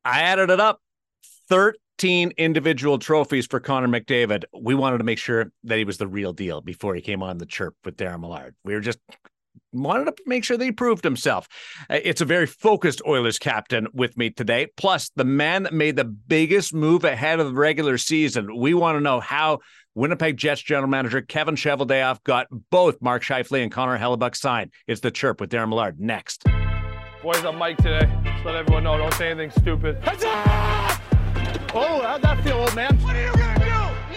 I added it up. 13 individual trophies for Connor McDavid. We wanted to make sure that he was the real deal before he came on the chirp with Darren Millard. We were just wanted to make sure that he proved himself. It's a very focused Oilers captain with me today. Plus, the man that made the biggest move ahead of the regular season. We want to know how Winnipeg Jets general manager Kevin Cheveldayoff got both Mark Scheifele and Connor Hellebuyck signed. It's the chirp with Darren Millard next. Boys, I'm Mike today. Just let everyone know, don't say anything stupid. Oh, how'd that feel, old man? What are you gonna do?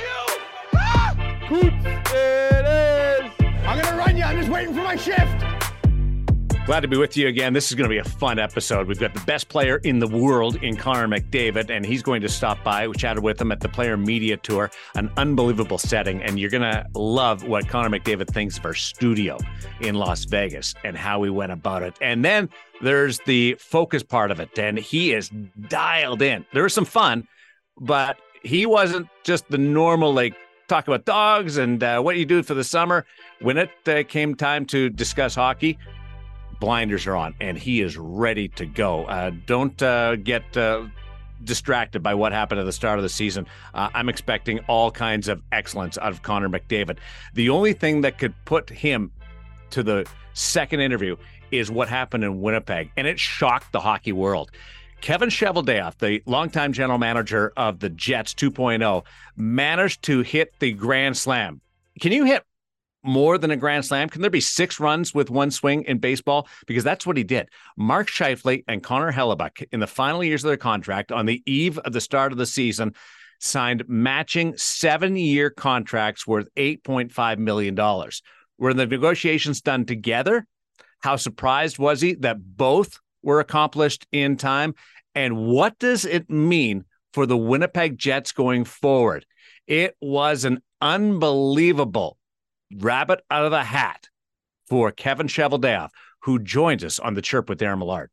Coots, it is. I'm gonna run you. I'm just waiting for my shift. Glad to be with you again. This is going to be a fun episode. We've got the best player in the world in Connor McDavid, and he's going to stop by. We chatted with him at the Player Media Tour, an unbelievable setting, and you're going to love what Connor McDavid thinks of our studio in Las Vegas and how we went about it. And then there's the focus part of it, and he is dialed in. There was some fun, but he wasn't just the normal, talk about dogs and what you do for the summer. When it came time to discuss hockey, blinders are on, and he is ready to go. Don't get distracted by what happened at the start of the season. I'm expecting all kinds of excellence out of Connor McDavid. The only thing that could put him to the second interview is what happened in Winnipeg, and it shocked the hockey world. Kevin Cheveldayoff, the longtime general manager of the Jets 2.0, managed to hit the grand slam. Can you hit more than a grand slam? Can there be 6 runs with one swing in baseball? Because that's what he did. Mark Scheifele and Connor Hellebuyck, in the final years of their contract, on the eve of the start of the season, signed matching 7-year contracts worth $8.5 million. Were the negotiations done together? How surprised was he that both were accomplished in time? And what does it mean for the Winnipeg Jets going forward? It was an unbelievable rabbit out of the hat for Kevin Cheveldayoff, who joins us on the Chirp with Darren Millard.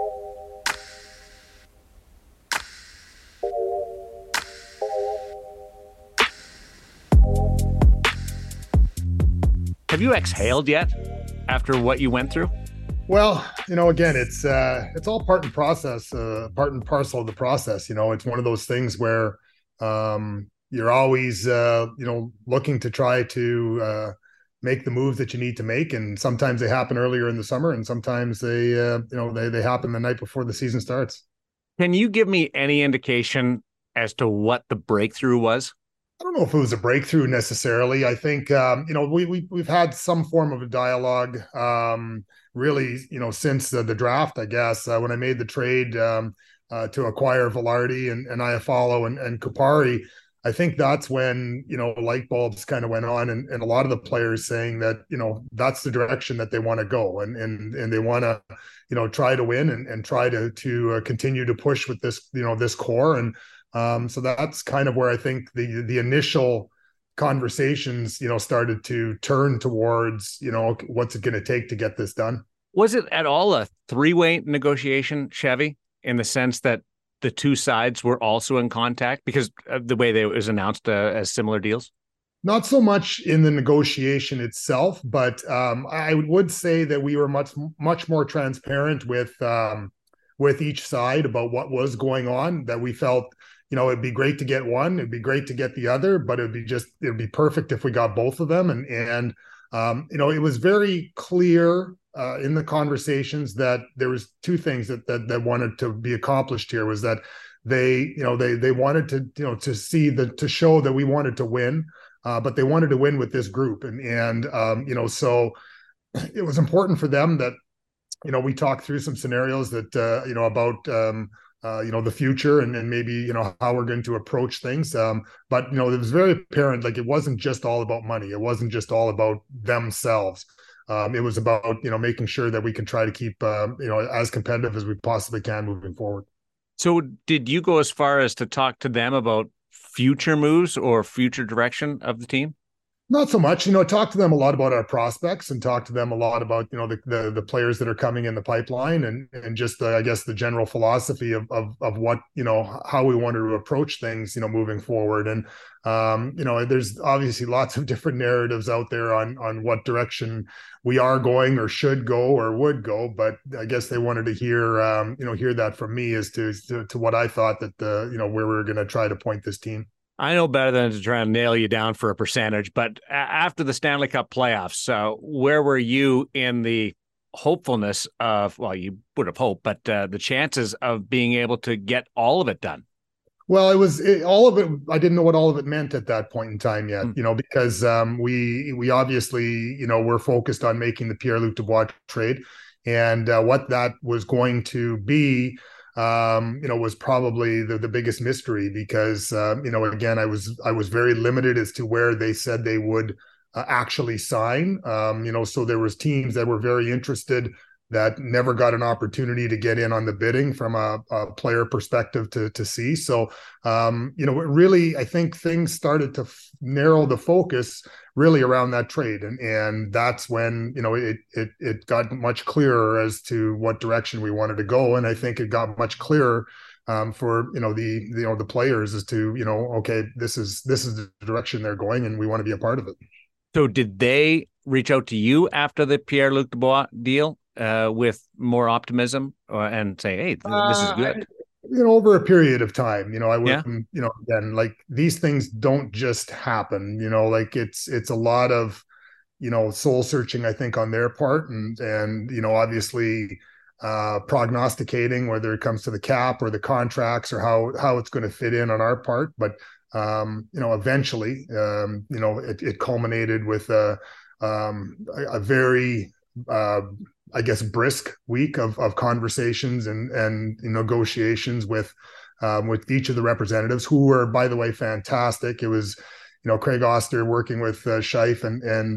Have you exhaled yet after what you went through? Well, again, it's all part and parcel of the process. It's one of those things where you're always, looking to try to make the moves that you need to make, and sometimes they happen earlier in the summer, and sometimes they happen the night before the season starts. Can you give me any indication as to what the breakthrough was? I don't know if it was a breakthrough necessarily. I think we've had some form of a dialogue, really, since the draft. I guess when I made the trade to acquire Vilardi and Iafallo and Kupari. I think that's when, light bulbs kind of went on, and a lot of the players saying that, that's the direction that they want to go, and they want to, try to win and try to continue to push with this, this core. And so that's kind of where I think the initial conversations, started to turn towards, what's it going to take to get this done. Was it at all a 3-way negotiation, Chevy, in the sense that the two sides were also in contact because of the way it was announced as similar deals? Not so much in the negotiation itself, but I would say that we were much more transparent with each side about what was going on, that we felt, it'd be great to get one, it'd be great to get the other, but it'd be perfect if we got both of them. And it was very clear in the conversations that there was 2 things that wanted to be accomplished here. Was that they wanted to show that we wanted to win, but they wanted to win with this group, and so it was important for them that we talked through some scenarios that about the future and maybe how we're going to approach things, but it was very apparent, it wasn't just all about money, it wasn't just all about themselves. It was about, making sure that we can try to keep, as competitive as we possibly can moving forward. So did you go as far as to talk to them about future moves or future direction of the team? Not so much, talk to them a lot about our prospects and talk to them a lot about, the players that are coming in the pipeline and just I guess the general philosophy of what, how we wanted to approach things, moving forward. And, there's obviously lots of different narratives out there on what direction we are going or should go or would go. But I guess they wanted to hear that from me as to what I thought that where we were going to try to point this team. I know better than to try and nail you down for a percentage, but after the Stanley Cup playoffs, where were you in the hopefulness of, well, you would have hoped, but the chances of being able to get all of it done? Well, all of it. I didn't know what all of it meant at that point in time yet, because we obviously, we're focused on making the Pierre-Luc Dubois trade, and what that was going to be, was probably the biggest mystery because, again, I was very limited as to where they said they would actually sign. So there was teams that were very interested that never got an opportunity to get in on the bidding from a player perspective to see. So, really, I think things started to narrow the focus really around that trade. And that's when, it got much clearer as to what direction we wanted to go. And I think it got much clearer for, the players as to, okay, this is the direction they're going and we want to be a part of it. So did they reach out to you after the Pierre-Luc Dubois deal with more optimism and say, hey, this is good? Over a period of time, I wouldn't, again, like these things don't just happen, like it's a lot of, soul searching, I think, on their part and, obviously prognosticating whether it comes to the cap or the contracts or how it's going to fit in on our part. But, eventually, it culminated with a very, I guess, brisk week of conversations and negotiations with each of the representatives, who were, by the way, fantastic. It was, Craig Oster working with Scheif and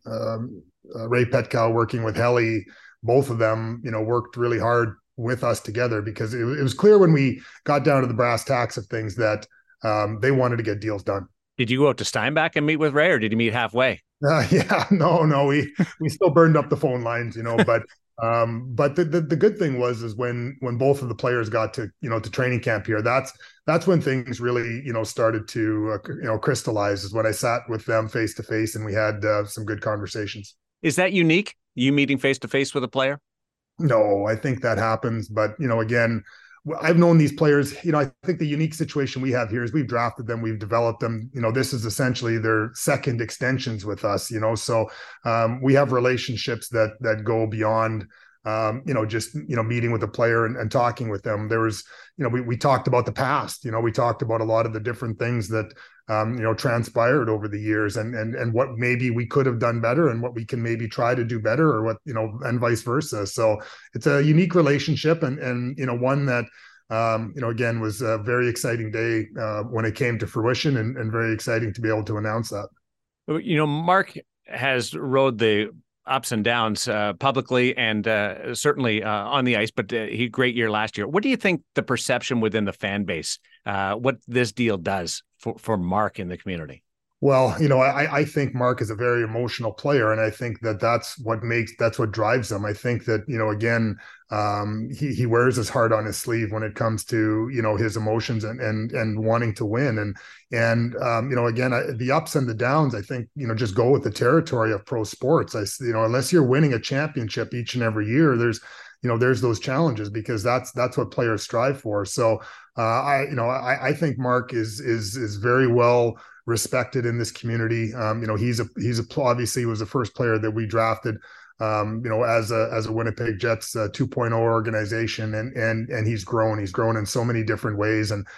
Ray Petkow working with Helly. Both of them, worked really hard with us together because it was clear when we got down to the brass tacks of things that they wanted to get deals done. Did you go out to Steinbach and meet with Ray, or did you meet halfway? No, we still burned up the phone lines, but the good thing was when both of the players got to training camp here, that's when things really started to crystallize, is when I sat with them face to face and we had some good conversations. Is that unique, you meeting face to face with a player? No, I think that happens, but again, I've known these players, I think the unique situation we have here is we've drafted them, we've developed them, this is essentially their second extensions with us, so we have relationships that go beyond, just, meeting with a player and talking with them. There was, we talked about the past, we talked about a lot of the different things that, transpired over the years and what maybe we could have done better and what we can maybe try to do better or what, and vice versa. So it's a unique relationship and one that, again, was a very exciting day when it came to fruition and very exciting to be able to announce that. Mark has rode the ups and downs publicly and certainly on the ice, but he great year last year. What do you think the perception within the fan base, what this deal does for Mark in the community? Well, I think Mark is a very emotional player, and I think that's what drives him. I think that, again, he wears his heart on his sleeve when it comes to, his emotions and wanting to win. And again, the ups and the downs, I think, just go with the territory of pro sports. Unless you're winning a championship each and every year, there's those challenges because that's what players strive for. So I think Mark is very well respected in this community. He's obviously was the first player that we drafted, as a Winnipeg Jets 2.0 organization, and he's grown in so many different ways, and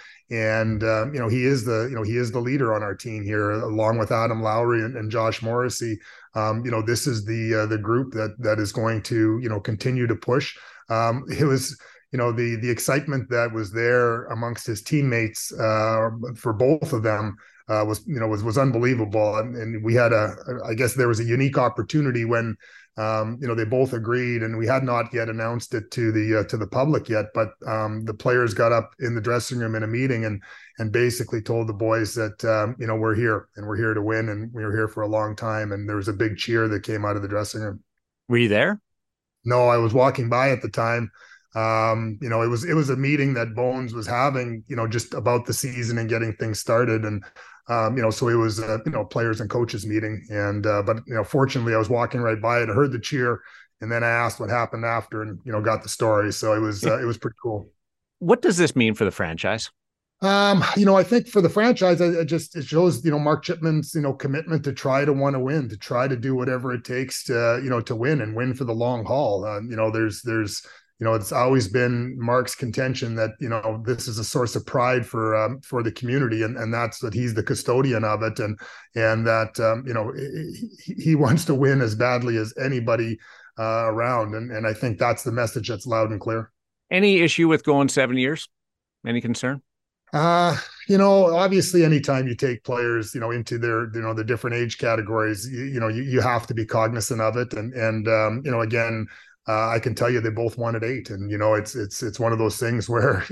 he is the leader on our team here, along with Adam Lowry and Josh Morrissey. This is the group that is going to continue to push. It was the excitement that was there amongst his teammates for both of them was unbelievable. And we had I guess there was a unique opportunity when they both agreed, and we had not yet announced it to the public yet, but the players got up in the dressing room in a meeting and basically told the boys that we're here and we're here to win, and we were here for a long time. And there was a big cheer that came out of the dressing room. Were you there? No, I was walking by at the time. It was a meeting that Bones was having, just about the season and getting things started. And, so it was, players and coaches meeting. And, but fortunately I was walking right by it. I heard the cheer, and then I asked what happened after and, got the story. So it was pretty cool. What does this mean for the franchise? I think for the franchise, it shows, Mark Chipman's, commitment to try to want to win, to try to do whatever it takes to, to win and win for the long haul. It's always been Mark's contention that, this is a source of pride for the community, and that's that he's the custodian of it, and that, he wants to win as badly as anybody around. And I think that's the message that's loud and clear. Any issue with going 7 years? Any concern? Obviously anytime you take players, into their, the different age categories, you have to be cognizant of it. And again, I can tell you they both wanted 8, and, it's one of those things where,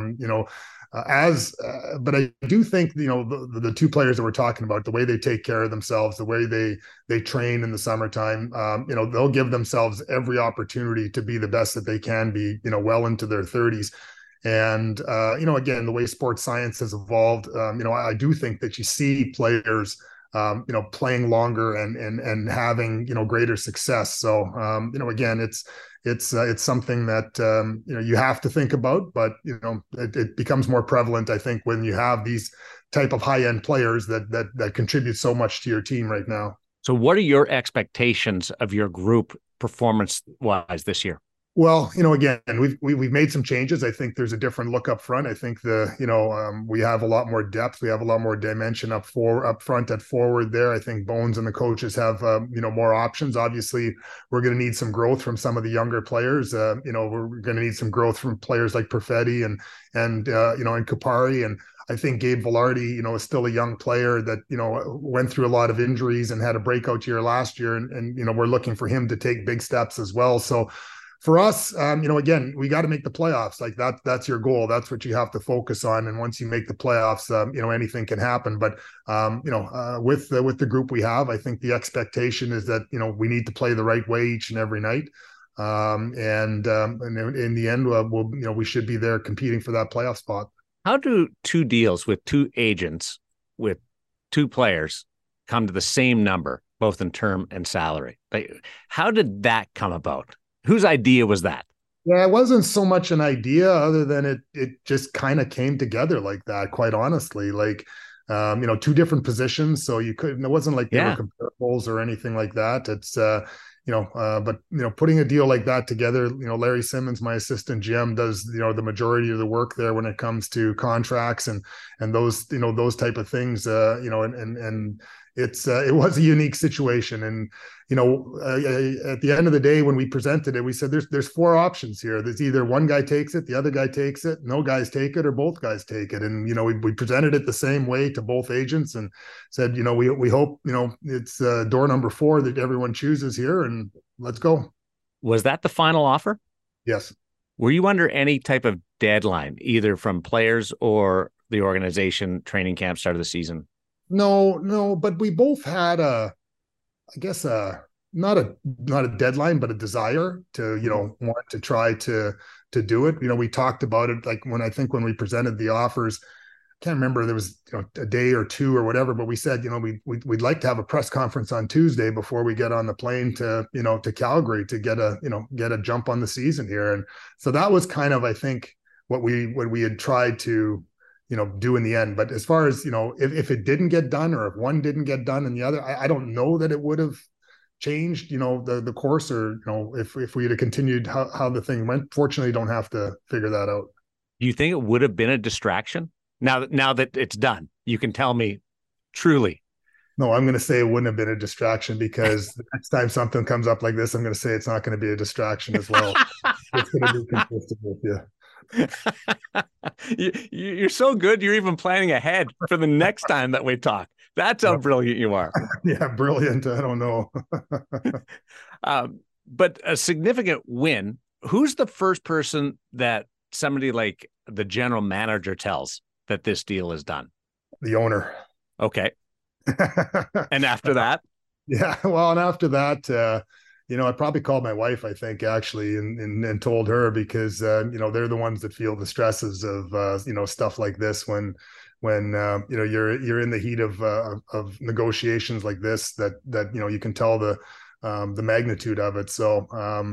but I do think, the two players that we're talking about, the way they take care of themselves, the way they train in the summertime, they'll give themselves every opportunity to be the best that they can be, well into their 30s. And, again, the way sports science has evolved, I do think that you see players, playing longer and having, greater success. So, again, it's something that, you have to think about, but, it becomes more prevalent, I think, when you have these type of high-end players that contribute so much to your team right now. So what are your expectations of your group performance-wise this year? Well, again, we've made some changes. I think there's a different look up front. I think we have a lot more depth. We have a lot more dimension up front at forward there. I think Bones and the coaches have, more options. Obviously, we're going to need some growth from some of the younger players. We're going to need some growth from players like Perfetti and Kupari. And I think Gabe Vilardi, is still a young player that, went through a lot of injuries and had a breakout year last year. And we're looking for him to take big steps as well. So, for us, again, we got to make the playoffs. Like that's your goal. That's what you have to focus on. And once you make the playoffs, anything can happen. But, with the group we have, I think the expectation is that, we need to play the right way each and every night. And in the end, we should be there competing for that playoff spot. How do 2 deals with 2 agents with 2 players come to the same number, both in term and salary? How did that come about? Whose idea was that? Yeah, it wasn't so much an idea other than it just kind of came together like that, quite honestly. Like, 2 different positions. So it wasn't like they were comparables or anything like that. It's, but, putting a deal like that together, Larry Simmons, my assistant GM, does, the majority of the work there when it comes to contracts and those, those type of things, and it was a unique situation. And, at the end of the day, when we presented it, we said, there's 4 options here. There's either one guy takes it, the other guy takes it, no guys take it, or both guys take it. And, we presented it the same way to both agents and said, we hope, it's door number 4 that everyone chooses here, and let's go. Was that the final offer? Yes. Were you under any type of deadline, either from players or the organization, training camp, start of the season? No, but we both had not a deadline, but a desire to, want to try to do it. We talked about it, like when we presented the offers, I can't remember, there was a day or 2 or whatever, but we said, we'd like to have a press conference on Tuesday before we get on the plane to Calgary to get a jump on the season here. And so that was kind of, I think, what we had tried to, do in the end. But as far as, if it didn't get done, or if one didn't get done and the other, I don't know that it would have changed, the course, or, if we had continued how the thing went. Fortunately, don't have to figure that out. Do you think it would have been a distraction? Now that it's done, you can tell me truly. No, I'm going to say it wouldn't have been a distraction, because the next time something comes up like this, I'm going to say it's not going to be a distraction as well. It's going to be consistent with you. You're so good. You're even planning ahead for the next time that we talk. That's how brilliant you are. Yeah, brilliant. I don't know. But a significant win. Who's the first person that somebody like the general manager tells that this deal is done? The owner. Okay. And after that? Yeah. Well, and after that, I probably called my wife, I think, actually, and told her because, they're the ones that feel the stresses of, stuff like this when you're in the heat of negotiations like this, that you can tell the magnitude of it. So,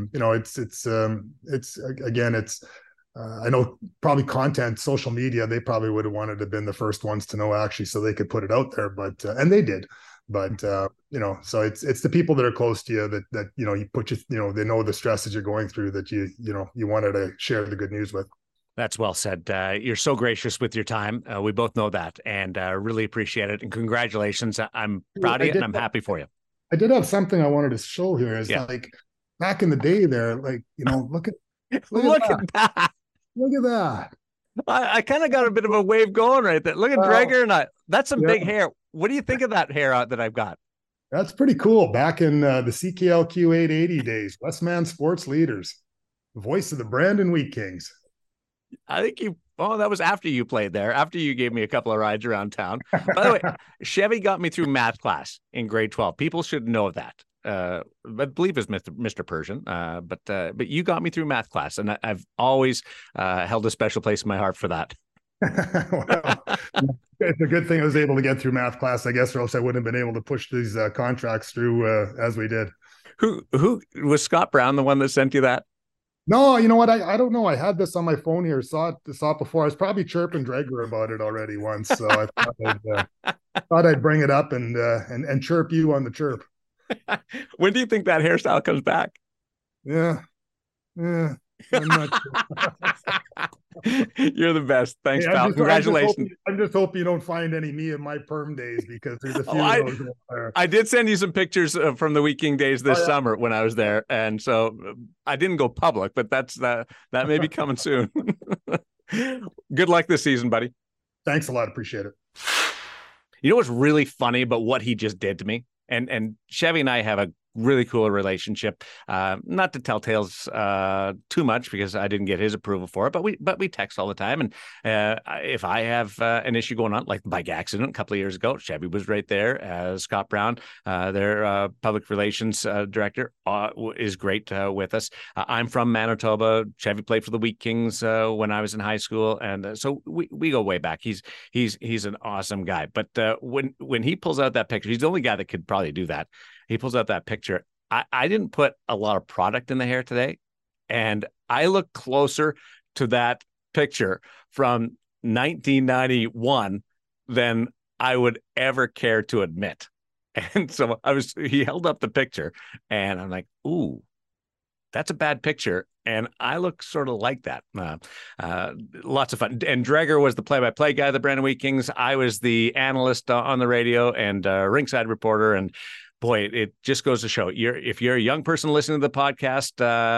it's again, I know probably content, social media, they probably would have wanted to have been the first ones to know actually, so they could put it out there, but, and they did. But so it's the people that are close to you that you put they know the stresses you're going through, that you wanted to share the good news with. That's well said. You're so gracious with your time. We both know that, and really appreciate it. And congratulations. I'm proud of you, and I'm happy for you. I did have something I wanted to show here. Is like back in the day there, like, look at that. Look at that. I kind of got a bit of a wave going right there. Look at Dreger and I. That's some big hair. What do you think of that hair that I've got? That's pretty cool. Back in the CKLQ 880 days, Westman Sports Leaders, voice of the Brandon Wheat Kings. I think that was after you played there, after you gave me a couple of rides around town. By the way, Chevy got me through math class in grade 12. People should know that. I believe it's Mr. Persian, but you got me through math class, and I've always held a special place in my heart for that. Well, it's a good thing I was able to get through math class, I guess, or else I wouldn't have been able to push these contracts through as we did. Who was Scott Brown, the one that sent you that? No, you know what? I don't know. I had this on my phone here. Saw it before. I was probably chirping Dreger about it already once, so I thought I'd bring it up and chirp you on the chirp. When do you think that hairstyle comes back? Yeah. I'm not sure. You're the best. Thanks, pal. Congratulations. I just hope you don't find any me in my perm days, because there's a few of those there. I did send you some pictures from the Wheat King days this summer when I was there, and so I didn't go public, but that may be coming soon. Good luck this season, buddy. Thanks a lot. Appreciate it. You know what's really funny about what he just did to me? And Chevy and I have a really cool relationship. Not to tell tales too much, because I didn't get his approval for it, but we text all the time. And if I have an issue going on, like the bike accident a couple of years ago, Chevy was right there. Scott Brown, their public relations director, is great with us. I'm from Manitoba. Chevy played for the Wheat Kings when I was in high school, and so we go way back. He's an awesome guy. But when he pulls out that picture, he's the only guy that could probably do that. He pulls out that picture. I didn't put a lot of product in the hair today, and I look closer to that picture from 1991 than I would ever care to admit. And so he held up the picture, and I'm like, ooh, that's a bad picture. And I look sort of like that. Lots of fun. And Dreger was the play-by-play guy of the Brandon Wheat Kings. I was the analyst on the radio and ringside reporter. And boy, it just goes to show, if you're a young person listening to the podcast,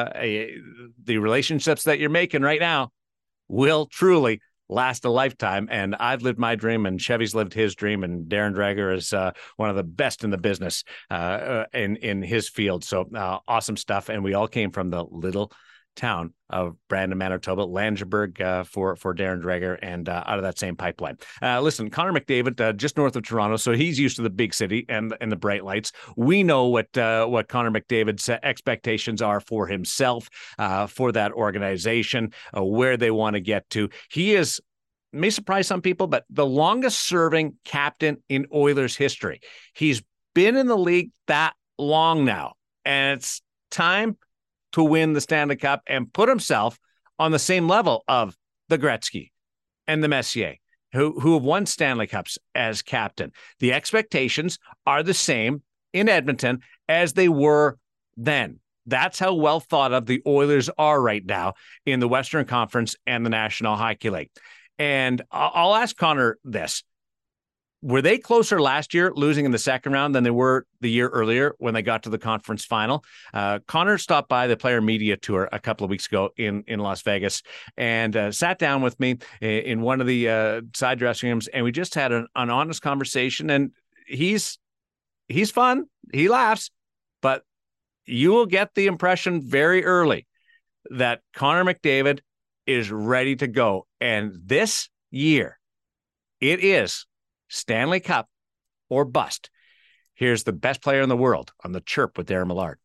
the relationships that you're making right now will truly last a lifetime. And I've lived my dream, and Chevy's lived his dream, and Darren Dreger is one of the best in the business in his field. So awesome stuff. And we all came from the little town of Brandon, Manitoba, Langeberg for Darren Dreger, and out of that same pipeline. Listen, Connor McDavid, just north of Toronto, so he's used to the big city and the bright lights. We know what Connor McDavid's expectations are for himself, for that organization, where they want to get to. He is, may surprise some people, but the longest serving captain in Oilers history. He's been in the league that long now, and it's time to win the Stanley Cup and put himself on the same level of the Gretzky and the Messier, who have won Stanley Cups as captain. The expectations are the same in Edmonton as they were then. That's how well thought of the Oilers are right now in the Western Conference and the National Hockey League. And I'll ask Connor this. were they closer last year, losing in the second round, than they were the year earlier when they got to the conference final? Connor stopped by the player media tour a couple of weeks ago in Las Vegas and sat down with me in one of the side dressing rooms, and we just had an honest conversation. And he's fun, he laughs, but you will get the impression very early that Connor McDavid is ready to go. And this year, it is Stanley Cup or bust. Here's the best player in the world on the Chirp with Darren Millard.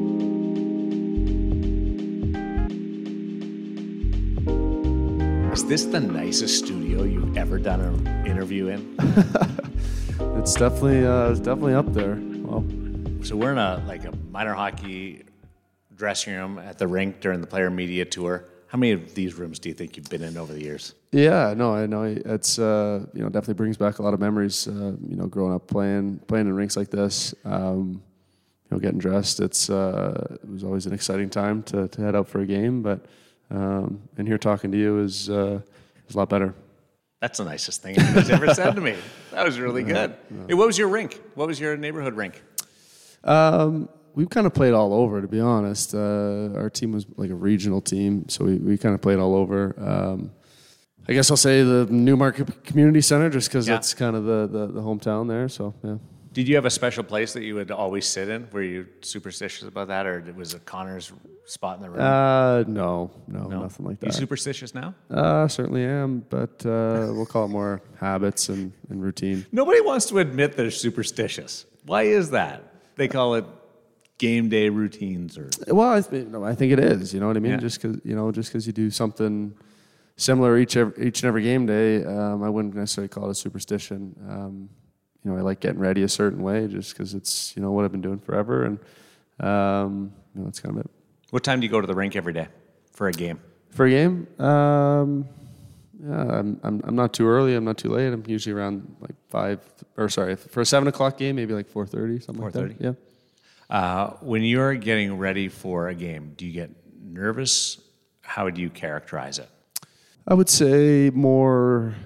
Is this the nicest studio you've ever done an interview in? It's definitely up there. Well, so we're in a minor hockey dressing room at the rink during the player media tour. How many of these rooms do you think you've been in over the years? Yeah, no, I know it's definitely brings back a lot of memories. Growing up playing in rinks like this, getting dressed. It was always an exciting time to head out for a game. But and here talking to you is a lot better. That's the nicest thing anyone's ever said to me. That was really good. Hey, what was your rink? What was your neighborhood rink? We've kind of played all over, to be honest. Our team was like a regional team, so we kind of played all over. I guess I'll say the Newmarket Community Center, just because that's kind of the hometown there. So yeah. Did you have a special place that you would always sit in? Were you superstitious about that, or was it Connor's spot in the room? No, nothing like that. You superstitious now? Certainly am, but we'll call it more habits and routine. Nobody wants to admit they're superstitious. Why is that? They call it game day routines, or I think it is. You know what I mean? Yeah. Just because you do something similar each and every game day, I wouldn't necessarily call it a superstition. I like getting ready a certain way, just because it's what I've been doing forever, and that's kind of it. What time do you go to the rink every day for a game? For a game, I'm not too early. I'm not too late. I'm usually around like for a 7:00 game, maybe like 4:30, something like that. Yeah. When you're getting ready for a game, do you get nervous? How would you characterize it? I would say more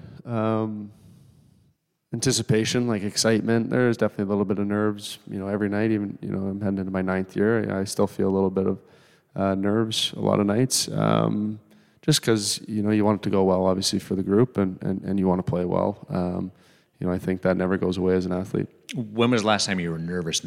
anticipation, like excitement. There's definitely a little bit of nerves, every night. Even, I'm heading into my 9th year. I still feel a little bit of nerves a lot of nights, just because, you want it to go well, obviously, for the group, and you want to play well. I think that never goes away as an athlete. When was the last time you were nervous?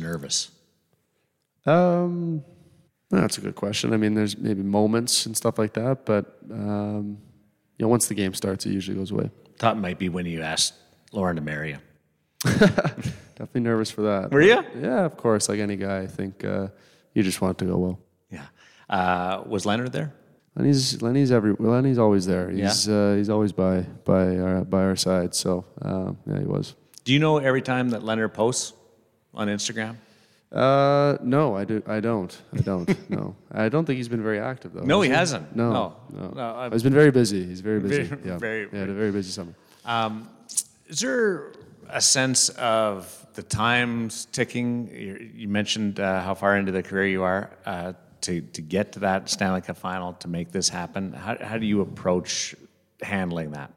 That's a good question. I mean, there's maybe moments and stuff like that, but once the game starts, it usually goes away. Thought it might be when you asked Lauren to marry you. Definitely nervous for that. Were you? Yeah, of course. Like any guy, I think you just want it to go well. Yeah. Was Leonard there? Lenny's always there. He's always by our side. So yeah, he was. Do you know every time that Leonard posts on Instagram? No, I don't. No, I don't think he's been very active though. No, he hasn't. No. He's been very busy. He's very busy. Very, had a very busy summer. Is there a sense of the times ticking? You mentioned how far into the career you are to get to that Stanley Cup final, to make this happen. How do you approach handling that?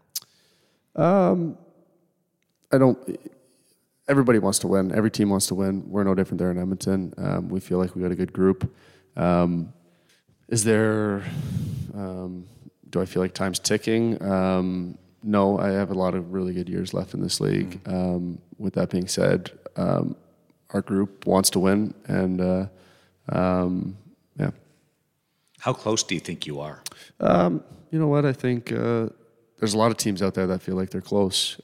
Everybody wants to win. Every team wants to win. We're no different there in Edmonton. We feel like we got a good group. Do I feel like time's ticking? No, I have a lot of really good years left in this league. With that being said, our group wants to win, and yeah. How close do you think you are? You know what? I think there's a lot of teams out there that feel like they're close.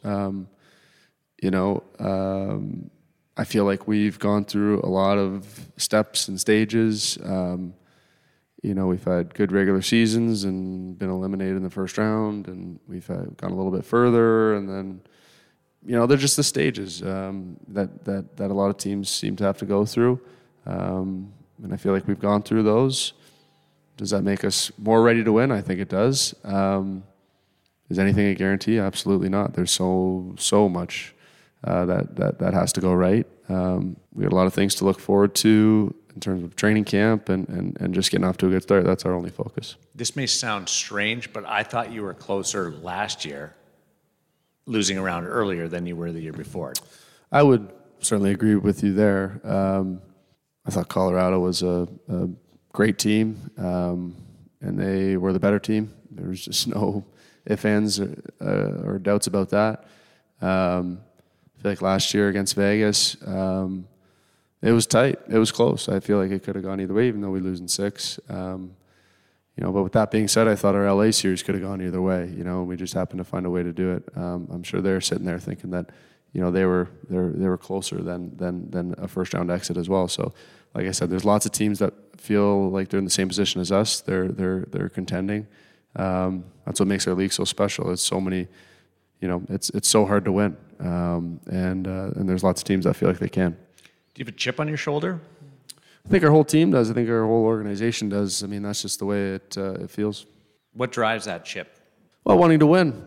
I feel like we've gone through a lot of steps and stages. We've had good regular seasons and been eliminated in the first round, and we've gone a little bit further, and then, they're just the stages that a lot of teams seem to have to go through. And I feel like we've gone through those. Does that make us more ready to win? I think it does. Is anything a guarantee? Absolutely not. There's so much that has to go right. We got a lot of things to look forward to in terms of training camp and just getting off to a good start. That's our only focus. This may sound strange, but I thought you were closer last year. losing around earlier than you were the year before. I would certainly agree with you there. I thought Colorado was a great team, and they were the better team. There was just no ifs, ands, or doubts about that. I feel like last year against Vegas, it was tight. It was close. I feel like it could have gone either way, even though we lose in 6. But with that being said, I thought our LA series could have gone either way. We just happened to find a way to do it. I'm sure they're sitting there thinking that, they were closer than a first round exit as well. So, like I said, there's lots of teams that feel like they're in the same position as us. They're contending. That's what makes our league so special. It's so many. It's so hard to win, and there's lots of teams that feel like they can. Do you have a chip on your shoulder? I think our whole team does. I think our whole organization does. I mean, that's just the way it feels. What drives that chip? Well, wanting to win.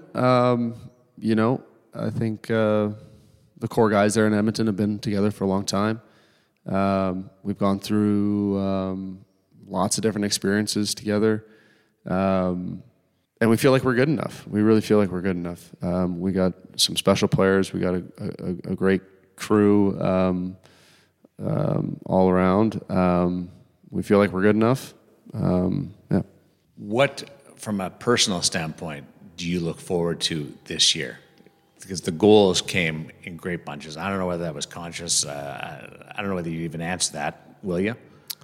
I think the core guys there in Edmonton have been together for a long time. We've gone through lots of different experiences together. And we feel like we're good enough. We really feel like we're good enough. We got some special players. We got a great crew all around. We feel like we're good enough. Yeah. What, from a personal standpoint, do you look forward to this year? Because the goals came in great bunches. I don't know whether that was conscious. I don't know whether you even answered that. Will you?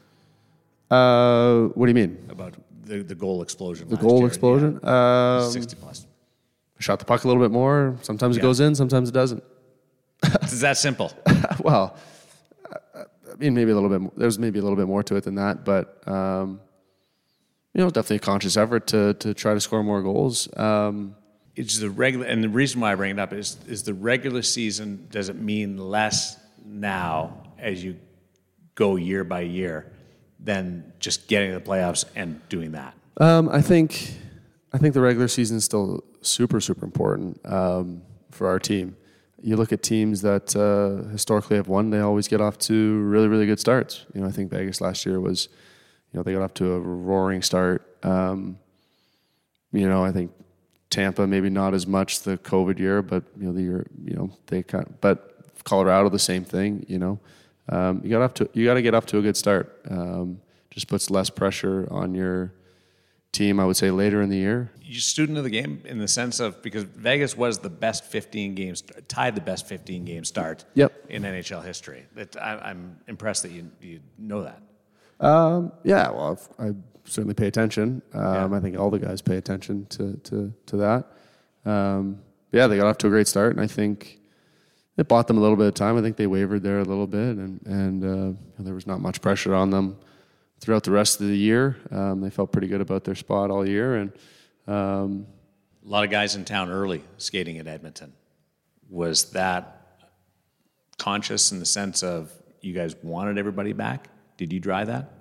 What do you mean? About the goal explosion. The goal explosion? Yeah. 60 plus. Shot the puck a little bit more. Sometimes it goes in, sometimes it doesn't. It's that simple. Well, I mean, maybe a little bit. There's maybe a little bit more to it than that, but definitely a conscious effort to try to score more goals. It's the regular, and the reason why I bring it up is the regular season. Does it mean less now as you go year by year than just getting to the playoffs and doing that? I think the regular season is still super, super important for our team. You look at teams that historically have won; they always get off to really, really good starts. I think Vegas last year was, they got off to a roaring start. I think Tampa maybe not as much the COVID year, but the year but Colorado the same thing. You got to get off to a good start. Just puts less pressure on your team, I would say, later in the year. You're a student of the game in the sense of, because Vegas was the best 15 games, tied the best 15 game start in NHL history. I'm impressed that you know that. Yeah, well, I certainly pay attention. I think all the guys pay attention to that. They got off to a great start, and I think it bought them a little bit of time. I think they wavered there a little bit, and there was not much pressure on them throughout the rest of the year. They felt pretty good about their spot all year, and a lot of guys in town early skating at Edmonton. Was that conscious in the sense of you guys wanted everybody back? Did you drive that?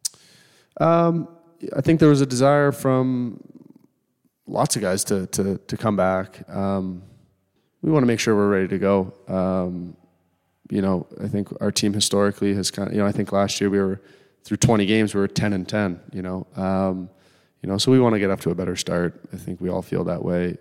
I think there was a desire from lots of guys to come back. We want to make sure we're ready to go. I think our team historically has I think last year we were through 20 games, we were 10-10. So we want to get up to a better start. I think we all feel that way.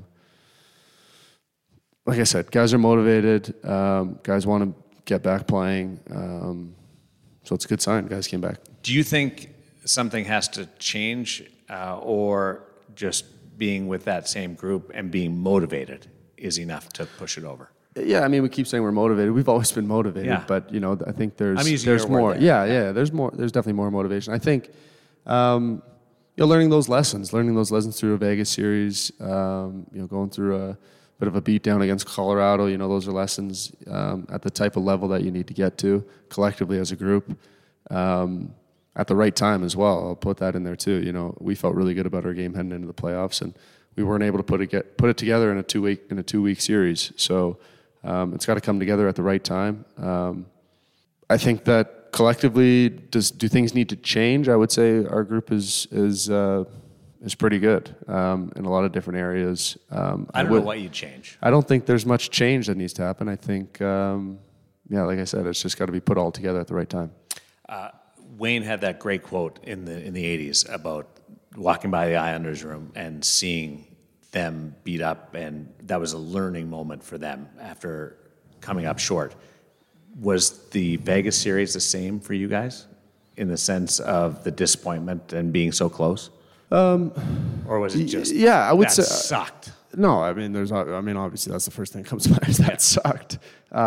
Like I said, guys are motivated. Guys want to get back playing. So it's a good sign. Guys came back. Do you think something has to change, or just being with that same group and being motivated is enough to push it over? Yeah, I mean, we keep saying we're motivated. We've always been motivated, but I think there's more. Yeah, there's more. There's definitely more motivation. I think learning those lessons through a Vegas series, going through a bit of a beatdown against Colorado. Those are lessons at the type of level that you need to get to collectively as a group. At the right time as well. I'll put that in there too. We felt really good about our game heading into the playoffs, and we weren't able to put it together in a 2-week series. So it's got to come together at the right time. I think that collectively, do things need to change? I would say our group is pretty good in a lot of different areas. I don't know what you'd change. I don't think there's much change that needs to happen. I think, like I said, it's just got to be put all together at the right time. Wayne had that great quote in the 80s about walking by the Islanders room and seeing them beat up, and that was a learning moment for them after coming up short. Was the Vegas series the same for you guys in the sense of the disappointment and being so close? Or was it just I would say sucked? No, I mean obviously that's the first thing that comes to mind is that sucked.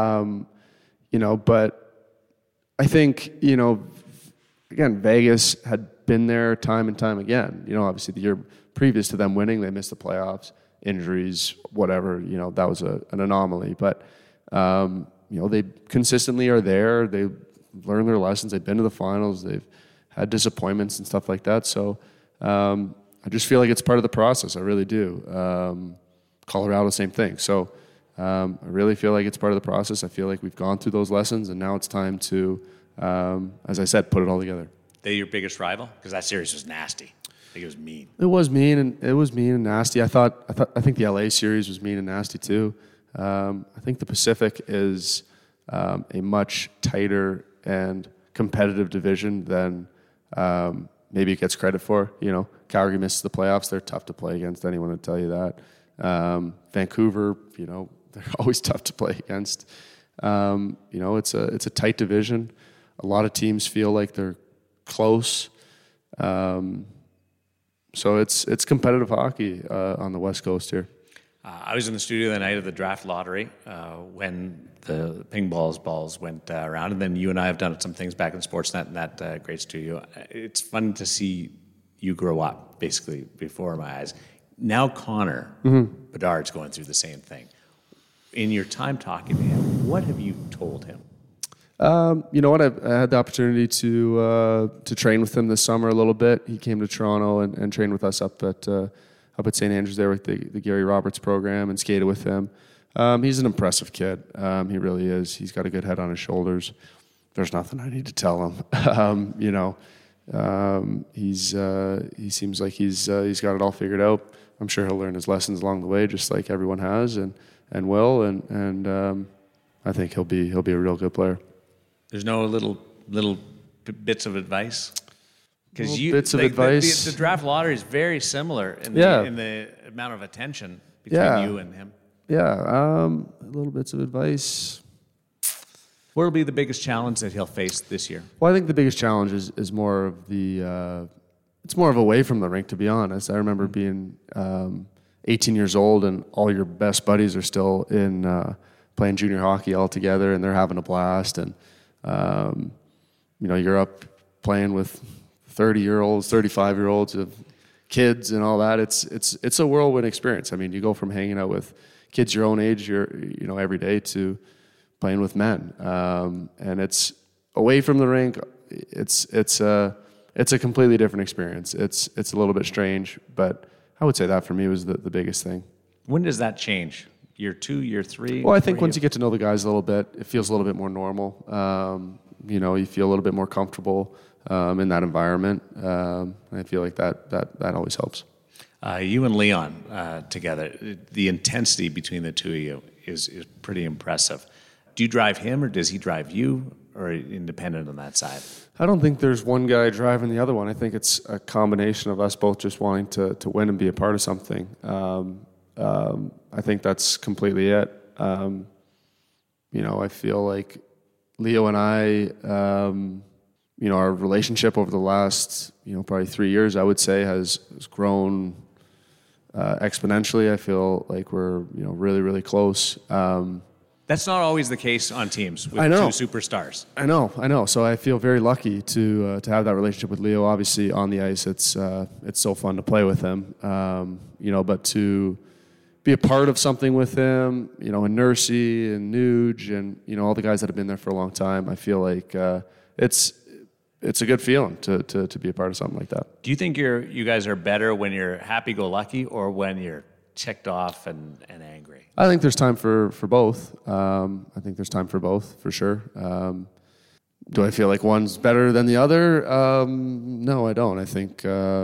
But I think, again, Vegas had been there time and time again. Obviously the year previous to them winning, they missed the playoffs, injuries, whatever, that was an anomaly. But, they consistently are there. They learn their lessons. They've been to the finals. They've had disappointments and stuff like that. So I just feel like it's part of the process. I really do. Colorado, same thing. So I really feel like it's part of the process. I feel like we've gone through those lessons, and now it's time to, as I said, put it all together. They your biggest rival? Because that series was nasty. I think it was mean. It was mean and nasty. I think the LA series was mean and nasty too. I think the Pacific is a much tighter and competitive division than maybe it gets credit for. Calgary misses the playoffs. They're tough to play against. Anyone would tell you that. Vancouver, they're always tough to play against. It's a tight division. A lot of teams feel like they're close. So it's competitive hockey on the West Coast here. I was in the studio the night of the draft lottery when the ping balls went around, and then you and I have done some things back in Sportsnet in that great studio. It's fun to see you grow up, basically, before my eyes. Now Connor Bedard's going through the same thing. In your time talking to him, what have you told him? You know what? I had the opportunity to train with him this summer a little bit. He came to Toronto and trained with us up at St. Andrews there with the Gary Roberts program and skated with him. He's an impressive kid. He really is. He's got a good head on his shoulders. There's nothing I need to tell him. He seems like he's got it all figured out. I'm sure he'll learn his lessons along the way, just like everyone has and will. And I think he'll be a real good player. There's no little bits of advice? Because the draft lottery is very similar in the amount of attention between you and him. Yeah, little bits of advice. What will be the biggest challenge that he'll face this year? Well, I think the biggest challenge is more of the it's more of away from the rink, to be honest. I remember being 18 years old and all your best buddies are still in playing junior hockey all together, and they're having a blast. And you're up playing with 30-year-olds, 35-year-olds, of kids and all that. It's a whirlwind experience. I mean, you go from hanging out with kids your own age, every day, to playing with men, and it's away from the rink. It's a completely different experience. It's a little bit strange, but I would say that for me was the biggest thing. When does that change? Year 2, year 3? Well, I think once you get to know the guys a little bit, it feels a little bit more normal. You feel a little bit more comfortable in that environment. I feel like that always helps. You and Leon together, the intensity between the two of you is pretty impressive. Do you drive him, or does he drive you, or independent on that side? I don't think there's one guy driving the other one. I think it's a combination of us both just wanting to win and be a part of something. I think that's completely it. I feel like Leo and I, our relationship over the last, probably 3 years, I would say, has grown exponentially. I feel like we're, really, really close. That's not always the case on teams with two superstars. I know. So I feel very lucky to have that relationship with Leo. Obviously, on the ice, it's so fun to play with him. But to be a part of something with him, and Nursey and Nuge and all the guys that have been there for a long time, I feel like it's a good feeling to be a part of something like that. Do you think you guys are better when you're happy-go-lucky or when you're ticked off and angry? I think there's time for both. I think there's time for both, for sure. Do I feel like one's better than the other? No, I don't. I think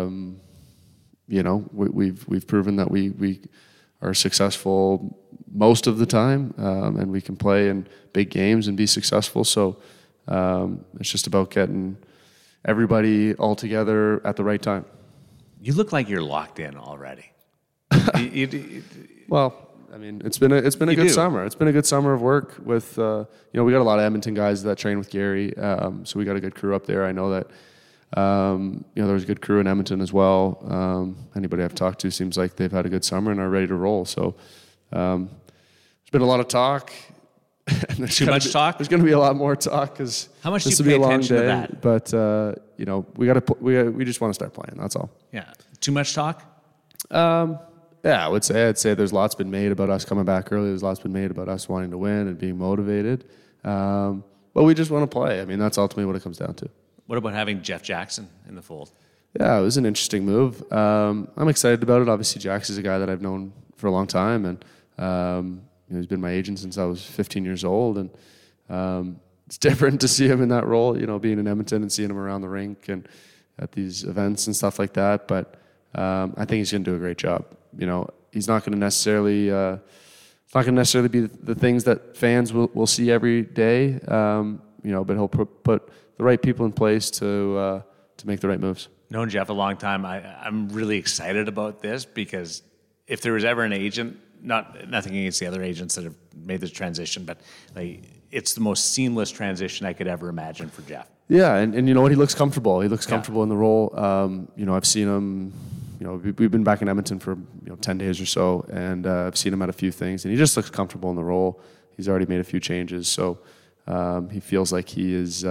we've proven that we are successful most of the time, and we can play in big games and be successful. So it's just about getting everybody all together at the right time. You look like you're locked in already. Well, I mean, it's been a good summer. It's been a good summer of work with, we got a lot of Edmonton guys that train with Gary. So we got a good crew up there. I know that, there's a good crew in Edmonton as well. Anybody I've talked to seems like they've had a good summer and are ready to roll. So there's been a lot of talk. Too much talk? There's going to be a lot more talk because how much this do will you be pay a long attention day. to that? But we just want to start playing. That's all. Yeah. Too much talk? Yeah, I'd say there's lots been made about us coming back early. There's lots been made about us wanting to win and being motivated. But we just want to play. I mean, that's ultimately what it comes down to. What about having Jeff Jackson in the fold? Yeah, it was an interesting move. I'm excited about it. Obviously, Jax is a guy that I've known for a long time, and he's been my agent since I was 15 years old. And it's different to see him in that role, being in Edmonton and seeing him around the rink and at these events and stuff like that. But I think he's going to do a great job. He's not going to necessarily be the things that fans will see every day. But he'll put the right people in place to make the right moves. Known Jeff a long time. I'm really excited about this because if there was ever an agent, nothing against the other agents that have made this transition, but it's the most seamless transition I could ever imagine for Jeff. Yeah, and you know what? He looks comfortable. He looks comfortable in the role. I've seen him. We've been back in Edmonton for 10 days or so, and I've seen him at a few things, and he just looks comfortable in the role. He's already made a few changes, so he feels like he is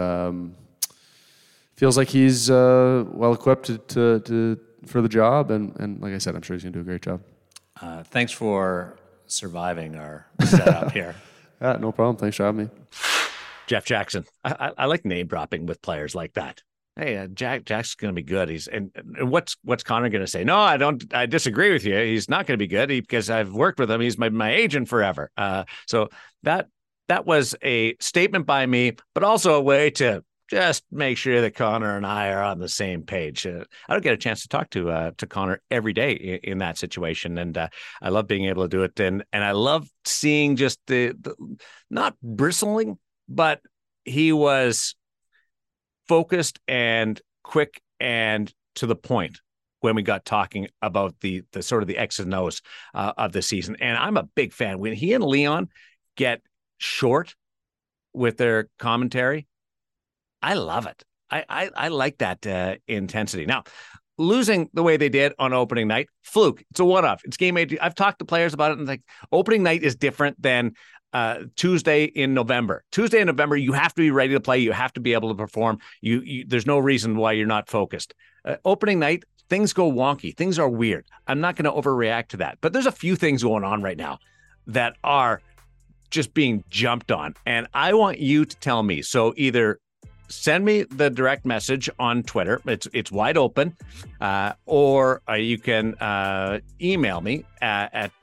well equipped for the job, and like I said, I'm sure he's going to do a great job. Thanks for surviving our setup here. Yeah, no problem. Thanks for having me. Jeff Jackson. I like name dropping with players like that. Hey, Jack's going to be good. And what's Connor going to say? No, I disagree with you. He's not going to be good because I've worked with him. He's my agent forever. So that was a statement by me, but also a way to just make sure that Connor and I are on the same page. I don't get a chance to talk to Connor every day in that situation, and I love being able to do it. And I love seeing just the not bristling, but he was focused and quick and to the point when we got talking about the sort of the X's and O's of the season. And I'm a big fan. When he and Leon get short with their commentary, I love it. I like that intensity. Now, losing the way they did on opening night, fluke. It's a one-off. It's game 8. I've talked to players about it, and opening night is different than Tuesday in November. Tuesday in November, you have to be ready to play. You have to be able to perform. There's no reason why you're not focused. Opening night, things go wonky. Things are weird. I'm not going to overreact to that. But there's a few things going on right now that are just being jumped on. And I want you to tell me. So either send me the direct message on Twitter. It's wide open. Or you can email me at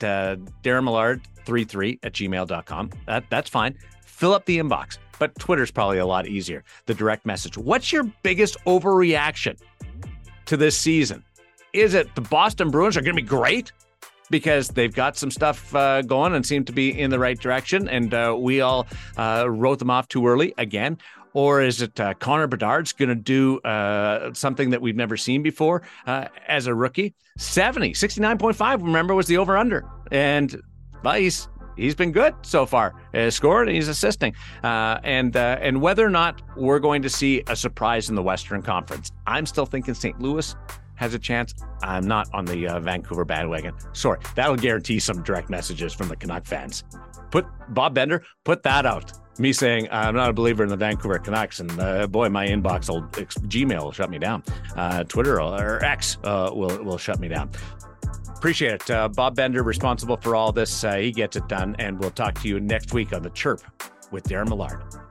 darrenmillard33@gmail.com. That's fine. Fill up the inbox. But Twitter's probably a lot easier. The direct message. What's your biggest overreaction to this season? Is it the Boston Bruins are going to be great because they've got some stuff going and seem to be in the right direction, and we all wrote them off too early again? Or is it Connor Bedard's going to do something that we've never seen before as a rookie? 69.5, remember, was the over-under. And he's been good so far. He's scored and he's assisting. And whether or not we're going to see a surprise in the Western Conference, I'm still thinking St. Louis has a chance. I'm not on the Vancouver bandwagon. Sorry, that'll guarantee some direct messages from the Canuck fans. Bob Bender, put that out. Me saying I'm not a believer in the Vancouver Canucks, and boy, my inbox Gmail will shut me down. Twitter or X will shut me down. Appreciate it. Bob Bender, responsible for all this. He gets it done, and we'll talk to you next week on The Chirp with Darren Millard.